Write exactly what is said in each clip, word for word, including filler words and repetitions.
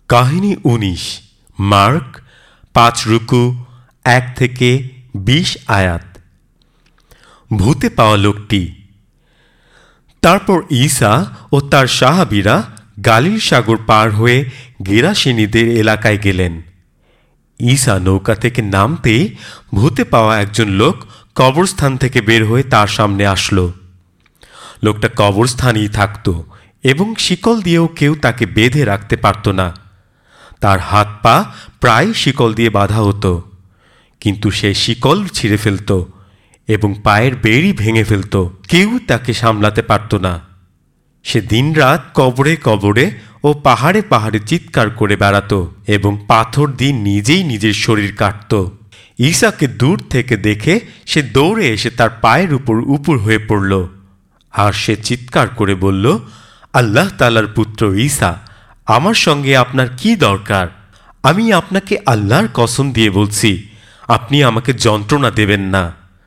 কাহিনী উনিশ। মার্ক পাঁচ রুকু এক থেকে বিশ আয়াত। ভূতে পাওয়া লোকটি। তারপর ঈসা ও তার সাহাবীরা গালিল সাগর পার হয়ে গেরাসেনীদের এলাকায় গেলেন। ঈসা নৌকা থেকে নামতেই ভূতে পাওয়া একজন লোক কবরস্থান থেকে বের হয়ে তার সামনে আসলো। লোকটা কবরস্থানেই থাকত এবং শিকল দিয়েও কেউ তাকে বেঁধে রাখতে পারত না। তার হাত পা প্রায় শিকল দিয়ে বাঁধা হতো, কিন্তু সে শিকল ছিঁড়ে ফেলত এবং পায়ের বেড়ি ভেঙে ফেলত। কেউ তাকে সামলাতে পারত না। সে দিনরাত কবরে কবরে ও পাহাড়ে পাহাড়ে চিৎকার করে বেড়াত এবং পাথর দিয়ে নিজেই নিজের শরীর কাটত। ঈসাকে দূর থেকে দেখে সে দৌড়ে এসে তার পায়ের উপর উপর হয়ে পড়ল, আর সে চিৎকার করে বলল, আল্লাহ তাআলার পুত্র ঈসা, আমার সঙ্গে আপনার কি দরকার? আমি আপনাকে আল্লাহর কসম দিয়ে বলছি, আপনি আমাকে যন্ত্রণা দেবেন না।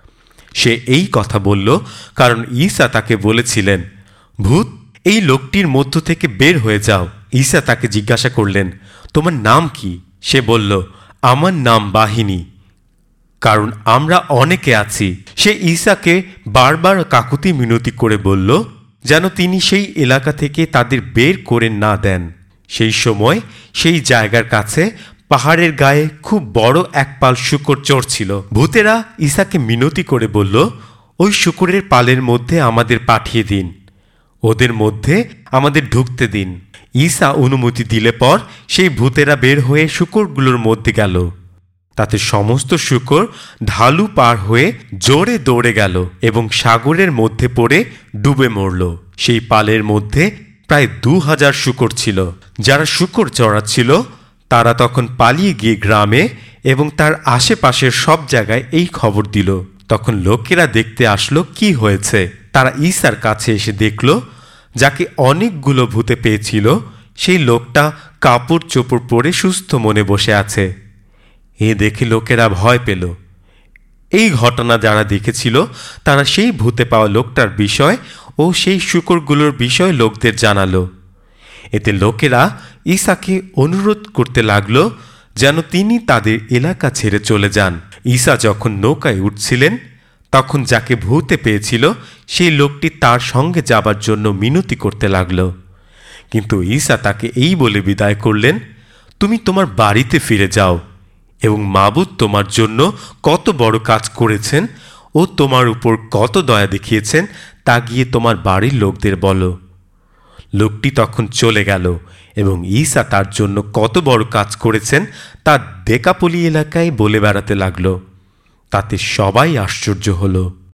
সে এই কথা বলল কারণ ঈসা তাকে বলেছিলেন, ভূত এই লোকটির মধ্য থেকে বের হয়ে যাও। ঈসা তাকে জিজ্ঞাসা করলেন, তোমার নাম কি? সে বলল, আমার নাম বাহিনী, কারণ আমরা অনেকে আছি। সে ঈসাকে বারবার কাকুতি মিনতি করে বলল যেন তিনি সেই এলাকা থেকে তাদের বের করে না দেন। সেই সময় সেই জায়গার কাছে পাহাড়ের গায়ে খুব বড় এক পাল শূকর চড়ছিল। ভূতেরা ঈসাকে মিনতি করে বলল, ওই শূকরের পালের মধ্যে আমাদের পাঠিয়ে দিন, ওদের মধ্যে আমাদের ঢুকতে দিন। ঈসা অনুমতি দিলে পর সেই ভূতেরা বের হয়ে শূকরগুলোর মধ্যে গেল। তাতে সমস্ত শূকর ঢালু পার হয়ে জোরে দৌড়ে গেল এবং সাগরের মধ্যে পড়ে ডুবে মরল। সেই পালের মধ্যে প্রায় দু হাজার শূকর ছিল। যারা শূকর চড়াচ্ছিল তারা তখন পালিয়ে গিয়ে গ্রামে এবং তার আশেপাশের সব জায়গায় এই খবর দিল। তখন লোকেরা দেখতে আসলো কি হয়েছে। তারা ঈসার কাছে এসে দেখল যাকে অনেকগুলো ভূতে পেয়েছিল সেই লোকটা কাপড় চোপড় পরে সুস্থ মনে বসে আছে। এ দেখে লোকেরা ভয় পেল। এই ঘটনা যারা দেখেছিল তারা সেই ভূতে পাওয়া লোকটার বিষয় ও সেই শূকরগুলোর বিষয় লোকদের জানালো। এতে লোকেরা ঈসাকে অনুরোধ করতে লাগলো যেন তিনি তাদের এলাকা ছেড়ে চলে যান। ঈসা যখন নৌকায় উঠছিলেন তখন যাকে ভূতে পেয়েছিল সেই লোকটি তার সঙ্গে যাবার জন্য মিনতি করতে লাগলো, কিন্তু ঈসা তাকে এই বলে বিদায় করলেন, তুমি তোমার বাড়িতে ফিরে যাও এবং মাবুদ তোমার জন্য কত বড় কাজ করেছেন ও তোমার উপর কত দয়া দেখিয়েছেন তা গিয়ে তোমার বাড়ির লোকদের বলো। লোকটি তখন চলে গেল এবং ঈসা তার জন্য কত বড় কাজ করেছেন তা দেকাপলি এলাকায় বলে বেড়াতে লাগলো। তাতে সবাই আশ্চর্য হলো।